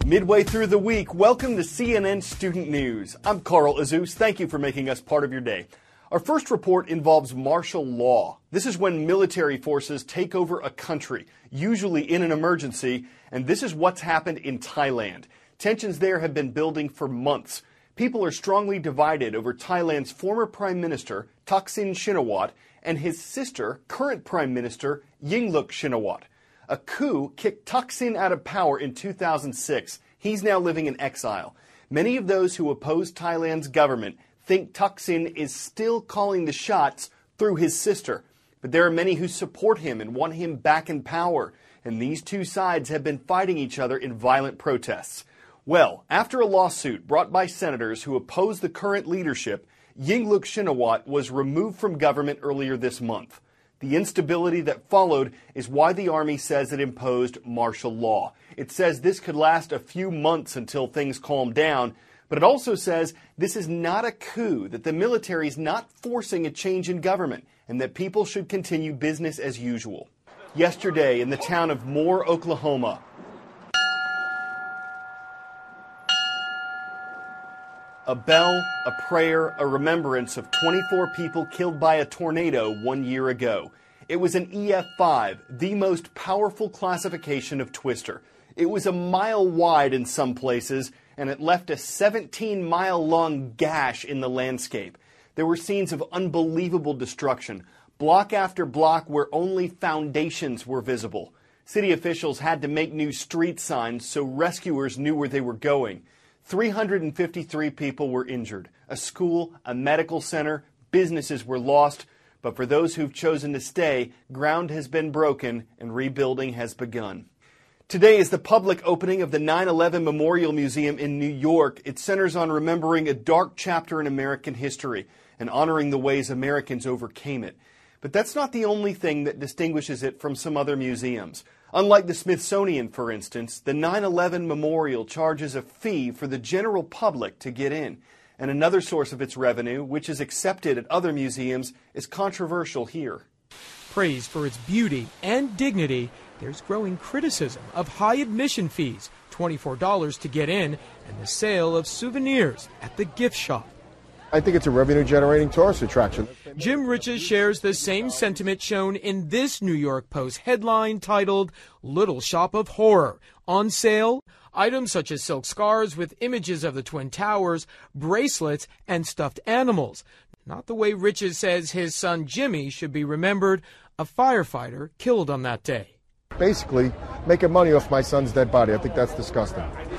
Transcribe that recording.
Midway through the week, welcome to CNN Student News. I'm Carl Azus. Thank you for making us part of your day. Our first report involves martial law. This is when military forces take over a country, usually in an emergency, and this is what's happened in Thailand. Tensions there have been building for months. People are strongly divided over Thailand's former Prime Minister, Thaksin Shinawatra, and his sister, current Prime Minister, Yingluck Shinawatra. A coup kicked Thaksin out of power in 2006. He's now living in exile. Many of those who oppose Thailand's government think Thaksin is still calling the shots through his sister. But there are many who support him and want him back in power. And these two sides have been fighting each other in violent protests. Well, after a lawsuit brought by senators who oppose the current leadership, Yingluck Shinawatra was removed from government earlier this month. The instability that followed is why the army says it imposed martial law. It says this could last a few months until things calm down, but it also says this is not a coup, that the military is not forcing a change in government, and that people should continue business as usual. Yesterday, in the town of Moore, Oklahoma, a bell, a prayer, a remembrance of 24 people killed by a tornado 1 year ago. It was an EF5, the most powerful classification of twister. It was a mile wide in some places, and it left a 17-mile-long gash in the landscape. There were scenes of unbelievable destruction, block after block where only foundations were visible. City officials had to make new street signs so rescuers knew where they were going. 353 people were injured. A school, a medical center, businesses were lost. But for those who've chosen to stay, ground has been broken and rebuilding has begun. Today is the public opening of the 9/11 Memorial Museum in New York. It centers on remembering a dark chapter in American history and honoring the ways Americans overcame it. But that's not the only thing that distinguishes it from some other museums. Unlike the Smithsonian, for instance, the 9/11 Memorial charges a fee for the general public to get in. And another source of its revenue, which is accepted at other museums, is controversial here. Praised for its beauty and dignity, there's growing criticism of high admission fees, $24 to get in, and the sale of souvenirs at the gift shop. I think it's a revenue-generating tourist attraction. Jim Riches shares the same sentiment shown in this New York Post headline titled, "Little Shop of Horror. On sale, items such as silk scarves with images of the Twin Towers, bracelets, and stuffed animals. Not the way Riches says his son Jimmy should be remembered, a firefighter killed on that day." Basically, making money off my son's dead body. I think that's disgusting.